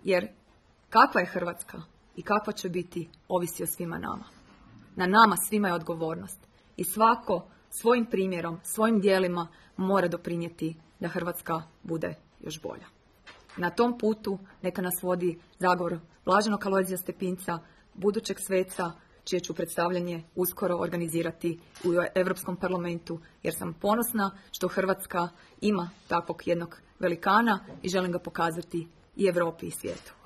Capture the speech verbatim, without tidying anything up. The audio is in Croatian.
Jer kakva je Hrvatska i kakva će biti ovisi o svima nama. Na nama svima je odgovornost i svako svojim primjerom, svojim djelima mora doprinijeti da Hrvatska bude još bolja. Na tom putu neka nas vodi zagovor Blaženog Alojzija Stepinca, budućeg sveca, čije ću predstavljanje uskoro organizirati u Europskom parlamentu, jer sam ponosna što Hrvatska ima takvog jednog velikana i želim ga pokazati i Europi i svijetu.